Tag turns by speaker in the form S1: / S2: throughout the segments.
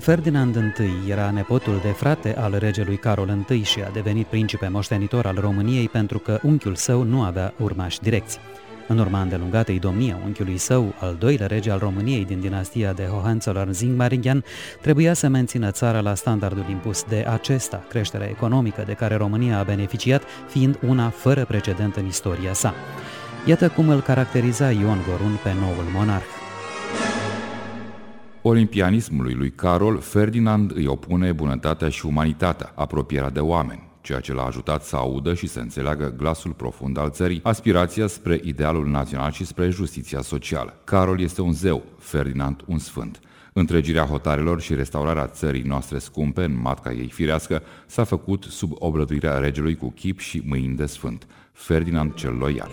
S1: Ferdinand I era nepotul de frate al regelui Carol I și a devenit principe moștenitor al României pentru că unchiul său nu avea urmași direcți. În urma îndelungatei domnie a unchiului său, al doilea rege al României din dinastia de Hohenzollern-Sigmaringen, trebuia să mențină țara la standardul impus de acesta, creșterea economică de care România a beneficiat fiind una fără precedent în istoria sa. Iată cum îl caracteriza Ion Gorun pe noul monarh.
S2: Olimpianismului lui Carol, Ferdinand îi opune bunătatea și umanitatea, apropierea de oameni, ceea ce l-a ajutat să audă și să înțeleagă glasul profund al țării, aspirația spre idealul național și spre justiția socială. Carol este un zeu, Ferdinand un sfânt. Întregirea hotarelor și restaurarea țării noastre scumpe în matca ei firească s-a făcut sub obrăduirea regelui cu chip și mâini de sfânt, Ferdinand cel Loial.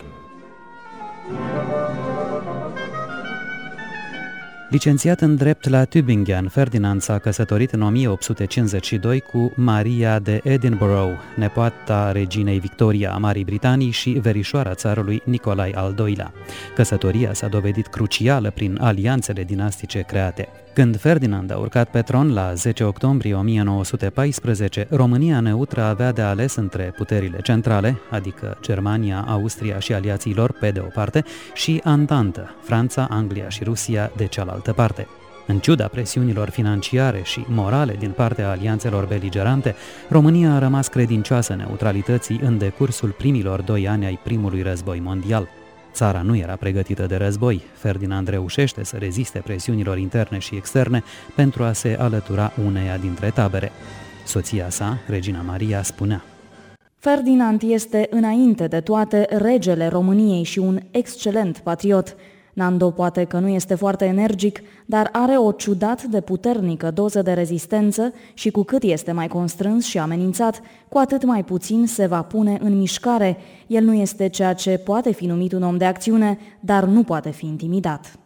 S1: Licențiat în drept la Tübingen, Ferdinand s-a căsătorit în 1852 cu Maria de Edinburgh, nepoata reginei Victoria a Marii Britanii și verișoara țarului Nicolae al II-lea. Căsătoria s-a dovedit crucială prin alianțele dinastice create. Când Ferdinand a urcat pe tron la 10 octombrie 1914, România neutră avea de ales între puterile centrale, adică Germania, Austria și aliații lor pe de o parte, și Antantă, Franța, Anglia și Rusia de cealaltă parte. În ciuda presiunilor financiare și morale din partea alianțelor beligerante, România a rămas credincioasă neutralității în decursul primilor 2 ani ai primului război mondial. Țara nu era pregătită de război. Ferdinand reușește să reziste presiunilor interne și externe pentru a se alătura uneia dintre tabere. Soția sa, regina Maria, spunea:
S3: Ferdinand este înainte de toate regele României și un excelent patriot. Nando poate că nu este foarte energic, dar are o ciudat de puternică doză de rezistență și cu cât este mai constrâns și amenințat, cu atât mai puțin se va pune în mișcare. El nu este ceea ce poate fi numit un om de acțiune, dar nu poate fi intimidat.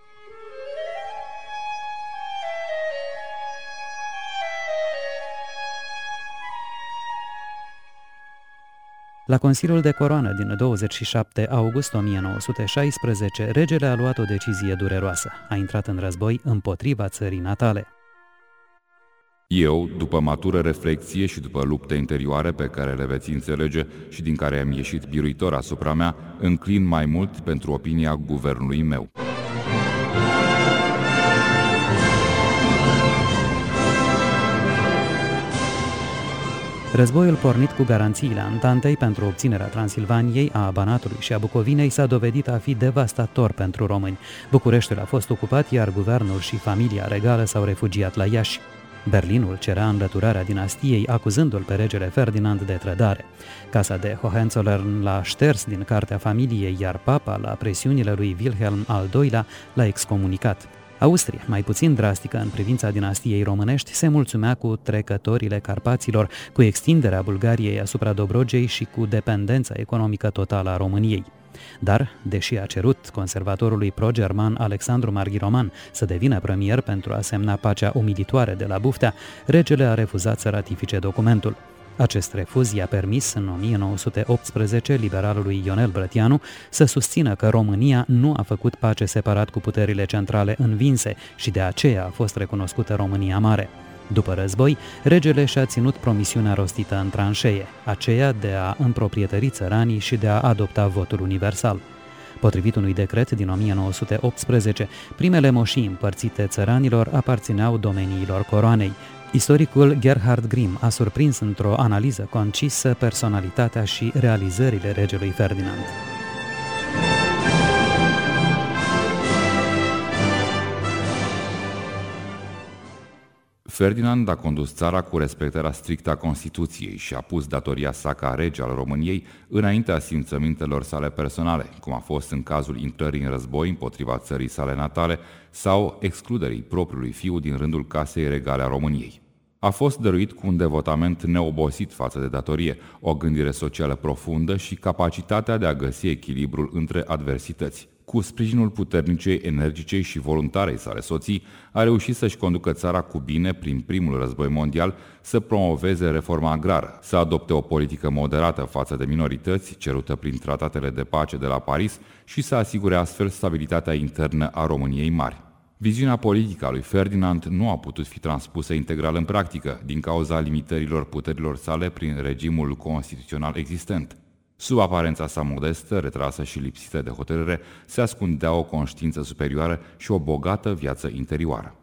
S1: La Consiliul de Coroană din 27 august 1916, regele a luat o decizie dureroasă. A intrat în război împotriva țării natale.
S2: Eu, după matură reflexie și după lupte interioare pe care le veți înțelege și din care am ieșit biruitor asupra mea, înclin mai mult pentru opinia guvernului meu.
S1: Războiul pornit cu garanțiile Antantei pentru obținerea Transilvaniei, a Banatului și a Bucovinei s-a dovedit a fi devastator pentru români. Bucureștiul a fost ocupat, iar guvernul și familia regală s-au refugiat la Iași. Berlinul cerea înlăturarea dinastiei, acuzându-l pe regele Ferdinand de trădare. Casa de Hohenzollern l-a șters din cartea familiei, iar papa, la presiunile lui Wilhelm al II-lea, l-a excomunicat. Austria, mai puțin drastică în privința dinastiei românești, se mulțumea cu trecătorile Carpaților, cu extinderea Bulgariei asupra Dobrogei și cu dependența economică totală a României. Dar, deși a cerut conservatorului pro-german Alexandru Marghiroman să devină premier pentru a semna pacea umilitoare de la Buftea, regele a refuzat să ratifice documentul. Acest refuz i-a permis în 1918 liberalului Ionel Brătianu să susțină că România nu a făcut pace separat cu puterile centrale învinse și de aceea a fost recunoscută România Mare. După război, regele și-a ținut promisiunea rostită în tranșee, aceea de a împroprietări țăranii și de a adopta votul universal. Potrivit unui decret din 1918, primele moșii împărțite țăranilor aparțineau domeniilor coroanei. Istoricul Gerhard Grimm a surprins într-o analiză concisă personalitatea și realizările regelui Ferdinand.
S2: Ferdinand a condus țara cu respectarea strictă a Constituției și a pus datoria sa ca rege al României înaintea simțămintelor sale personale, cum a fost în cazul intrării în război împotriva țării sale natale sau excluderii propriului fiu din rândul casei regale a României. A fost dăruit cu un devotament neobosit față de datorie, o gândire socială profundă și capacitatea de a găsi echilibrul între adversități. Cu sprijinul puternicei, energicei și voluntarei sale soții, a reușit să-și conducă țara cu bine prin primul război mondial, să promoveze reforma agrară, să adopte o politică moderată față de minorități, cerută prin tratatele de pace de la Paris, și să asigure astfel stabilitatea internă a României Mari. Viziunea politică a lui Ferdinand nu a putut fi transpusă integral în practică, din cauza limitărilor puterilor sale prin regimul constituțional existent. Sub aparența sa modestă, retrasă și lipsită de hotărâre, se ascundea o conștiință superioară și o bogată viață interioară.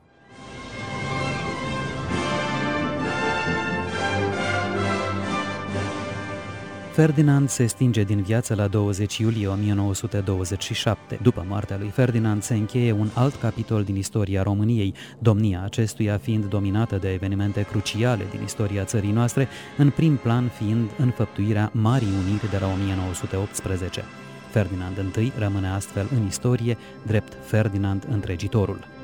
S1: Ferdinand se stinge din viață la 20 iulie 1927. După moartea lui Ferdinand se încheie un alt capitol din istoria României, domnia acestuia fiind dominată de evenimente cruciale din istoria țării noastre, în prim plan fiind înfăptuirea Marii Uniri de la 1918. Ferdinand I rămâne astfel în istorie drept Ferdinand Întregitorul.